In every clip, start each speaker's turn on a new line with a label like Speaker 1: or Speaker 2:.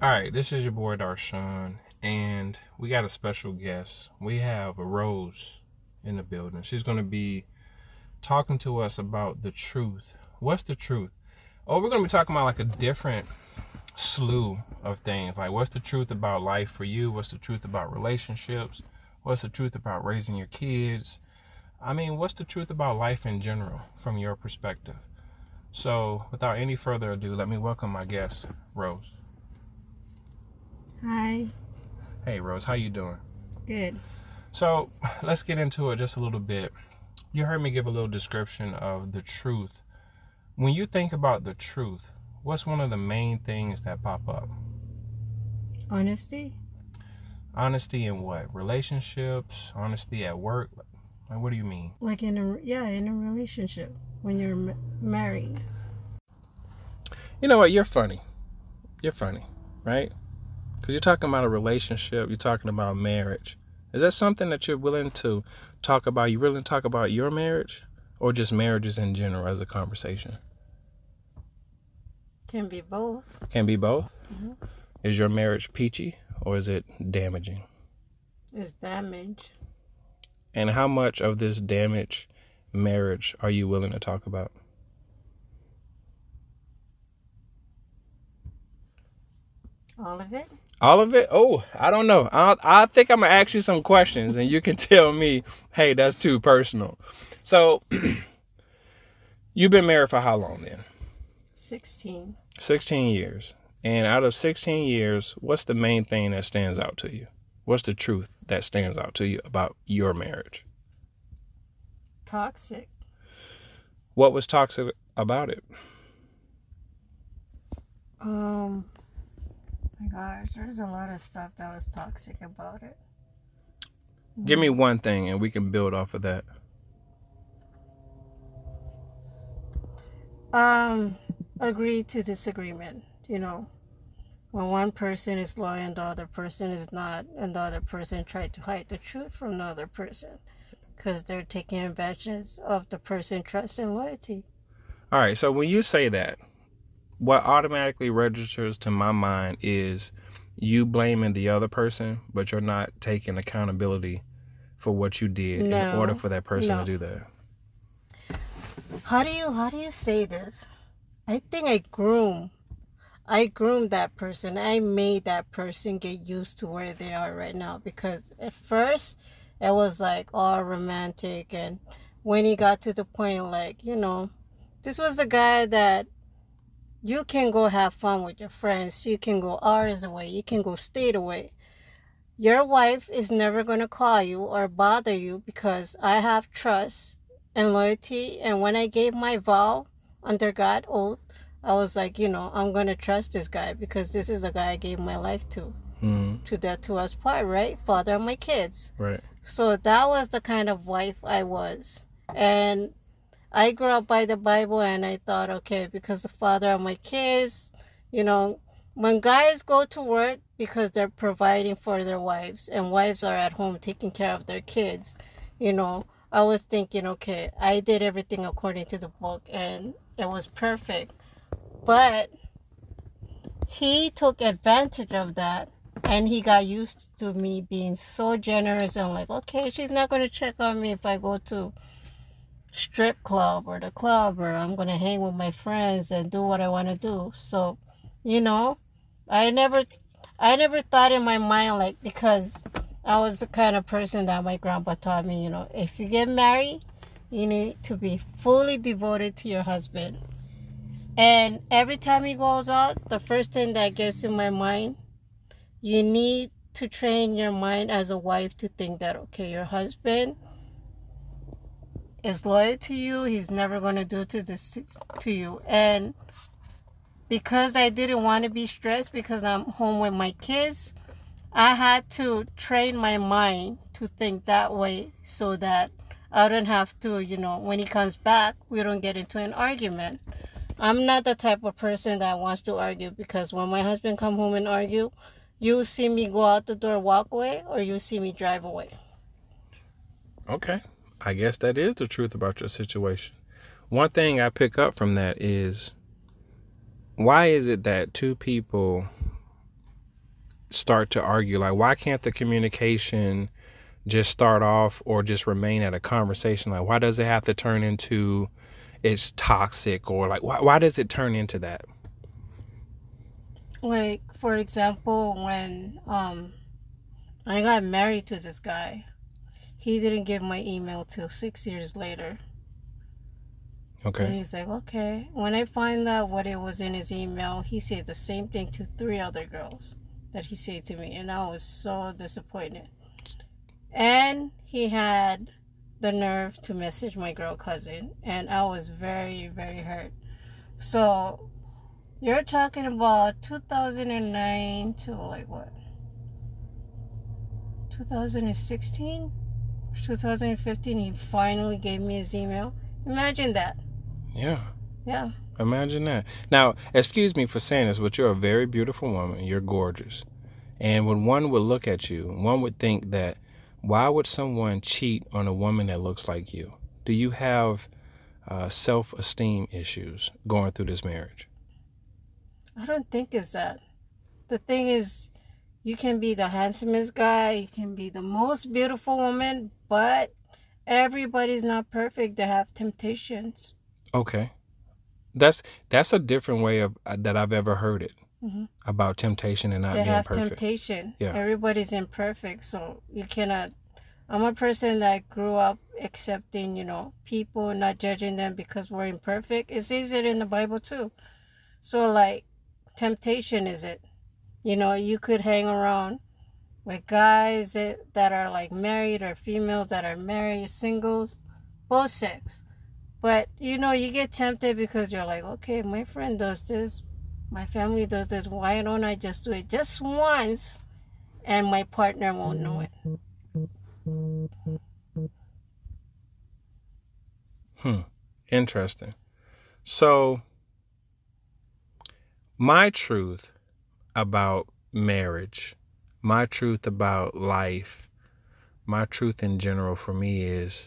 Speaker 1: All right, this is your boy Darshawn, and we got a special guest. We have Rose in the building. She's going to be talking to us about the truth. What's the truth? Oh, we're going to be talking about like a different slew of things. Like, what's the truth about life for you? What's the truth about relationships? What's the truth about raising your kids? I mean, what's the truth about life in general from your perspective? So, without any further ado, let me welcome my guest, Rose.
Speaker 2: Hi.
Speaker 1: Hey, Rose, how you doing?
Speaker 2: Good.
Speaker 1: So, let's get into it just a little bit. You heard me give a little description of the truth. When you think about the truth, what's one of the main things that pop up?
Speaker 2: Honesty?
Speaker 1: Honesty in what? Relationships? Honesty at work? Like, what do you mean?
Speaker 2: Like in a relationship when you're married.
Speaker 1: You know what? You're funny. You're funny, right? Because you're talking about a relationship. You're talking about marriage. Is that something that you're willing to talk about? You willing to talk about your marriage or just marriages in general as a conversation?
Speaker 2: Can be both.
Speaker 1: Can be both?
Speaker 2: Mm-hmm.
Speaker 1: Is your marriage peachy or is it damaging?
Speaker 2: It's damage.
Speaker 1: And how much of this damaged marriage are you willing to talk about?
Speaker 2: All of it?
Speaker 1: All of it? Oh, I don't know. I think I'm going to ask you some questions and you can tell me, hey, that's too personal. So, you've been married for how long then?
Speaker 2: 16.
Speaker 1: 16 years. And out of 16 years, what's the main thing that stands out to you? What's the truth that stands out to you about your marriage?
Speaker 2: Toxic.
Speaker 1: What was toxic about it?
Speaker 2: My gosh, there's a lot of stuff that was toxic about it.
Speaker 1: Give me one thing and we can build off of that.
Speaker 2: Agree to disagreement, when one person is loyal and the other person is not, and the other person tried to hide the truth from the other person because they're taking advantage of the person's trust and loyalty.
Speaker 1: All right, so when you say that, what automatically registers to my mind is you blaming the other person, but you're not taking accountability for what you did in order for that person to do that.
Speaker 2: How do you say this? I think I groomed that person. I made that person get used to where they are right now, because at first it was like all romantic, and when he got to the point, like, this was a guy that you can go have fun with your friends. You can go hours away. You can go state away. Your wife is never going to call you or bother you because I have trust and loyalty. And when I gave my vow under God oath, I was like, I'm going to trust this guy because this is the guy I gave my life to.
Speaker 1: Mm-hmm.
Speaker 2: To death to us part, right? Father of my kids.
Speaker 1: Right.
Speaker 2: So that was the kind of wife I was. And I grew up by the Bible, and I thought, okay, because the father of my kids, when guys go to work because they're providing for their wives, and wives are at home taking care of their kids, I was thinking, okay, I did everything according to the book, and it was perfect. But he took advantage of that, and he got used to me being so generous and like, okay, she's not going to check on me if I go to strip club or the club, or I'm going to hang with my friends and do what I want to do. So, I never thought in my mind, like, because I was the kind of person that my grandpa taught me, if you get married, you need to be fully devoted to your husband. And every time he goes out, the first thing that gets in my mind, you need to train your mind as a wife to think that, okay, your husband is loyal to you. He's never going to do this to you. And because I didn't want to be stressed because I'm home with my kids, I had to train my mind to think that way so that I don't have to, when he comes back, we don't get into an argument. I'm not the type of person that wants to argue, because when my husband come home and argue, you see me go out the door, walk away, or you see me drive away.
Speaker 1: Okay. I guess that is the truth about your situation. One thing I pick up from that is, why is it that two people start to argue? Like, why can't the communication just start off or just remain at a conversation? Like, why does it have to turn into it's toxic, or like, why does it turn into that?
Speaker 2: Like, for example, when I got married to this guy, he didn't give my email till 6 years later.
Speaker 1: Okay.
Speaker 2: And he's like, okay. When I find out what it was in his email, he said the same thing to 3 other girls that he said to me. And I was so disappointed. And he had the nerve to message my girl cousin. And I was very, very hurt. So you're talking about 2009 to like what? 2016? 2015, he finally gave me his email. Imagine that. Yeah.
Speaker 1: Imagine that. Now, excuse me for saying this, but you're a very beautiful woman. You're gorgeous. And when one would look at you, one would think that, why would someone cheat on a woman that looks like you? Do you have self-esteem issues going through this marriage?
Speaker 2: I don't think it's that. The thing is, you can be the handsomest guy, you can be the most beautiful woman, but everybody's not perfect. They have temptations.
Speaker 1: Okay. That's a different way of that I've ever heard it, about temptation and not
Speaker 2: They
Speaker 1: being
Speaker 2: have
Speaker 1: perfect.
Speaker 2: temptation.
Speaker 1: Yeah.
Speaker 2: Everybody's imperfect, so you cannot. I'm a person that grew up accepting, people, not judging them because we're imperfect. It says it in the Bible too. So like, temptation is it. You could hang around with guys that are like married, or females that are married, singles, both sex. But, you get tempted because you're like, okay, my friend does this, my family does this, why don't I just do it just once and my partner won't know it?
Speaker 1: Interesting. So, my truth about marriage, my truth about life, my truth in general for me is,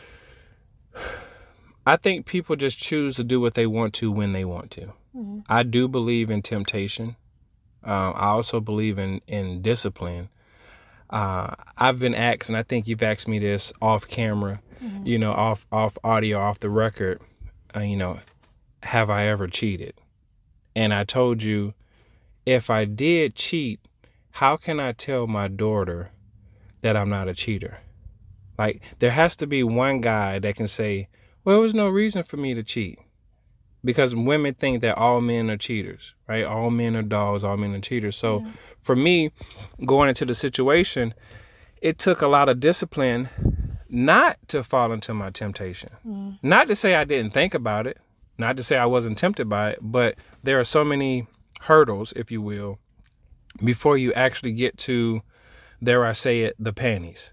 Speaker 1: I think people just choose to do what they want to when they want to. I do believe in temptation. I also believe in discipline. I've been asked, and I think you've asked me this off camera, off audio, off the record, have I ever cheated? And I told you, if I did cheat, how can I tell my daughter that I'm not a cheater? Like, there has to be one guy that can say, well, there was no reason for me to cheat. Because women think that all men are cheaters, right? All men are dogs, all men are cheaters. So for me, going into the situation, it took a lot of discipline not to fall into my temptation. Not to say I didn't think about it, not to say I wasn't tempted by it, but there are so many hurdles, if you will, before you actually get to, dare I say it, the panties,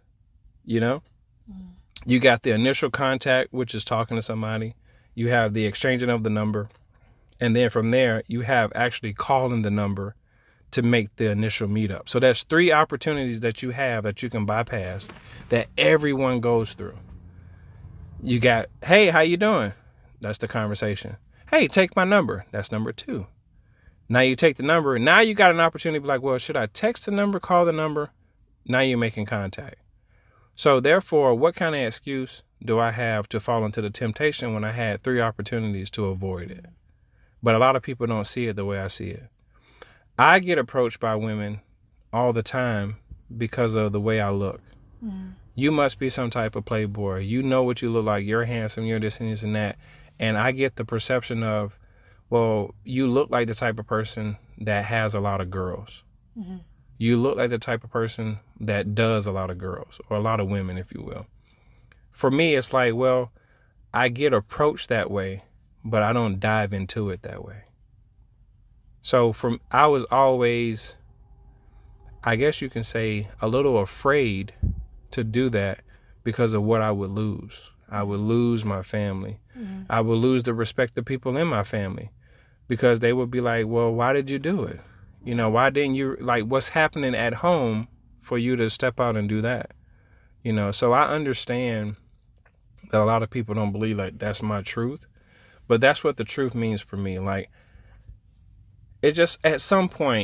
Speaker 1: You got the initial contact, which is talking to somebody. You have the exchanging of the number. And then from there, you have actually calling the number to make the initial meetup. So that's 3 opportunities that you have that you can bypass that everyone goes through. You got, hey, how you doing? That's the conversation. Hey, take my number. That's number 2. Now you take the number. Now you got an opportunity to be like, well, should I text the number, call the number? Now you're making contact. So therefore, what kind of excuse do I have to fall into the temptation when I had 3 opportunities to avoid it? But a lot of people don't see it the way I see it. I get approached by women all the time because of the way I look. You must be some type of playboy. You know what you look like. You're handsome. You're this and this and that. And I get the perception of, well, you look like the type of person that has a lot of girls. You look like the type of person that does a lot of girls, or a lot of women, if you will. For me, it's like, well, I get approached that way, but I don't dive into it that way. So I was always, I guess you can say, a little afraid to do that because of what I would lose. I would lose my family. I would lose the respect of people in my family because they would be like, well, why did you do it? Why didn't you, like, what's happening at home for you to step out and do that? So I understand that a lot of people don't believe like that's my truth, but that's what the truth means for me. Like, it just, at some point,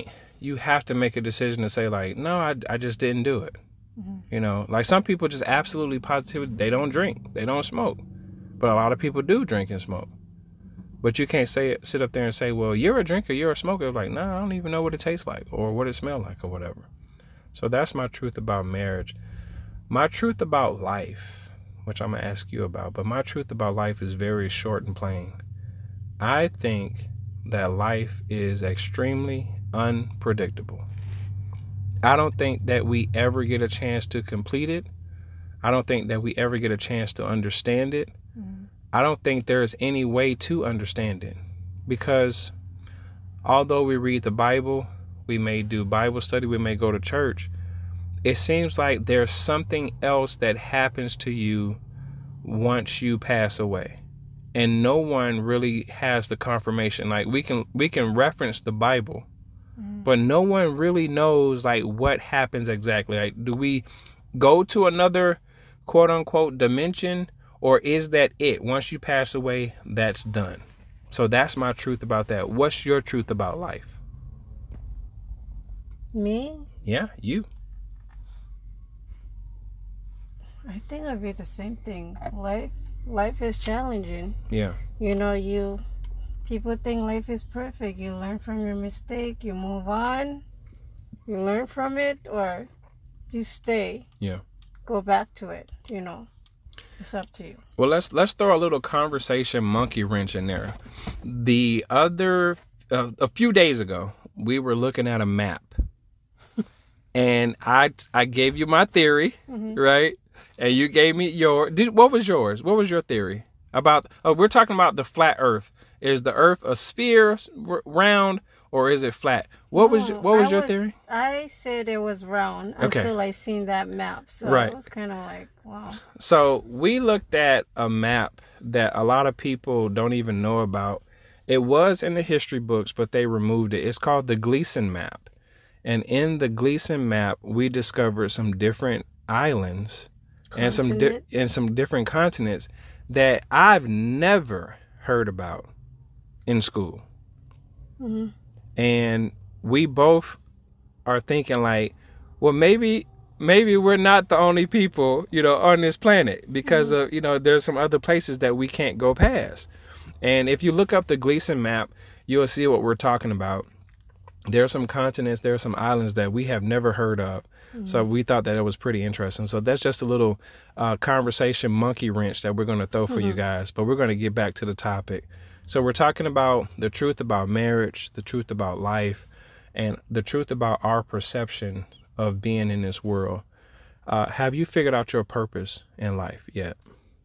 Speaker 1: you have to make a decision to say like, no, I just didn't do it. You know, like some people just absolutely positively, they don't drink, they don't smoke. But a lot of people do drink and smoke. But you can't sit up there and say, well, you're a drinker, you're a smoker. Like, nah, I don't even know what it tastes like or what it smells like or whatever. So that's my truth about marriage. My truth about life, which I'm going to ask you about, but my truth about life is very short and plain. I think that life is extremely unpredictable. I don't think that we ever get a chance to complete it. I don't think that we ever get a chance to understand it. I don't think there's any way to understand it, because although we read the Bible, we may do Bible study, we may go to church, it seems like there's something else that happens to you once you pass away. And no one really has the confirmation. Like we can reference the Bible, but no one really knows like what happens exactly. Like, do we go to another quote unquote dimension? Or is that it? Once you pass away, that's done. So that's my truth about that. What's your truth about life?
Speaker 2: Me?
Speaker 1: Yeah, you.
Speaker 2: I think it'd be the same thing. Life is challenging.
Speaker 1: Yeah.
Speaker 2: You know, people think life is perfect. You learn from your mistake, you move on, you learn from it, or you stay.
Speaker 1: Yeah.
Speaker 2: Go back to it, you know. It's up to you.
Speaker 1: Well, let's throw a little conversation monkey wrench in there. A few days ago, we were looking at a map, and I gave you my theory, right? And you gave me what was yours? What was your theory about? We're talking about the flat Earth. Is the Earth a sphere, round, or is it flat? What was your theory?
Speaker 2: I said it was round until I seen that map. So
Speaker 1: right.
Speaker 2: It was kind of like, wow.
Speaker 1: So we looked at a map that a lot of people don't even know about. It was in the history books, but they removed it. It's called the Gleason map. And in the Gleason map, we discovered some different islands and some different continents that I've never heard about in school. And we both are thinking like, well, maybe we're not the only people, on this planet, because of, there's some other places that we can't go past. And if you look up the Gleason map, you'll see what we're talking about. There are some continents, there are some islands that we have never heard of. So we thought that it was pretty interesting. So that's just a little conversation monkey wrench that we're going to throw for you guys. But we're going to get back to the topic. So we're talking about the truth about marriage, the truth about life, and the truth about our perception of being in this world. Have you figured out your purpose in life yet?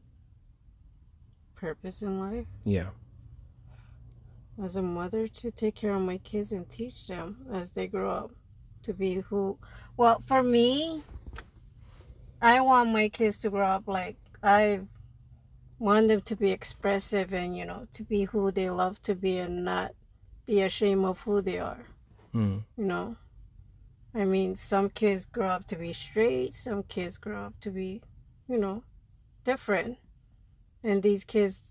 Speaker 2: Purpose in life?
Speaker 1: Yeah.
Speaker 2: As a mother, to take care of my kids and teach them as they grow up to be who. Well, for me, I want my kids to grow up like I want them to be expressive and, to be who they love to be and not be ashamed of who they are. I mean, some kids grow up to be straight, some kids grow up to be, different. And these kids,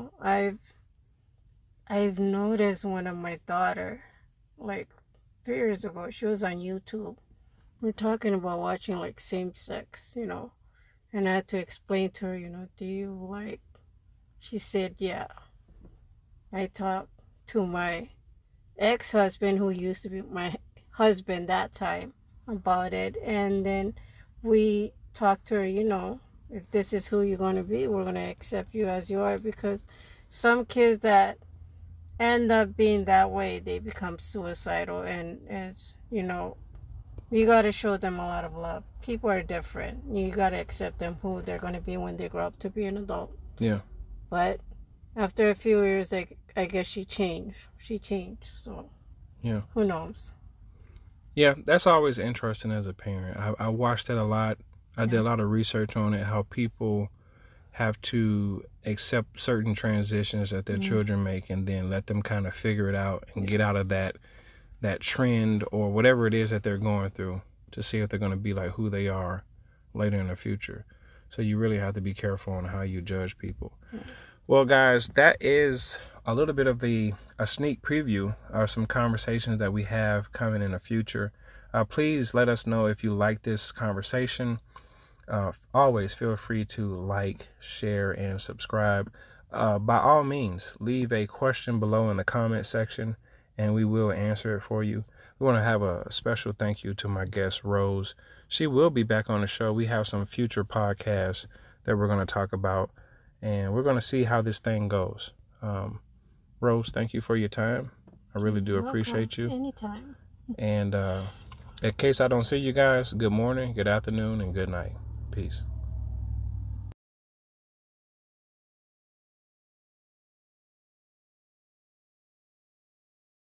Speaker 2: I've noticed one of my daughter, like 3 years ago, she was on YouTube. We're talking about watching like same sex, and I had to explain to her, do you like, she said, yeah. I talked to my ex-husband, who used to be my husband that time, about it. And then we talked to her, if this is who you're going to be, we're going to accept you as you are. Because some kids that end up being that way, they become suicidal. And you got to show them a lot of love. People are different. You got to accept them who they're going to be when they grow up to be an adult.
Speaker 1: Yeah. But
Speaker 2: after a few years, I guess she changed. So
Speaker 1: yeah,
Speaker 2: who knows?
Speaker 1: Yeah, that's always interesting as a parent. I watched that a lot. I did a lot of research on it, how people have to accept certain transitions that their children make and then let them kind of figure it out and get out of that trend or whatever it is that they're going through to see if they're going to be like who they are later in the future. So you really have to be careful on how you judge people. Well, guys, that is a little bit of a sneak preview of some conversations that we have coming in the future. Please let us know if you like this conversation. Always feel free to like, share, and subscribe. By all means, leave a question below in the comment section, and we will answer it for you. We want to have a special thank you to my guest, Rose. She will be back on the show. We have some future podcasts that we're going to talk about, and we're going to see how this thing goes. Rose, thank you for your time. I really do appreciate you.
Speaker 2: Anytime.
Speaker 1: And in case I don't see you guys, good morning, good afternoon, and good night. Peace.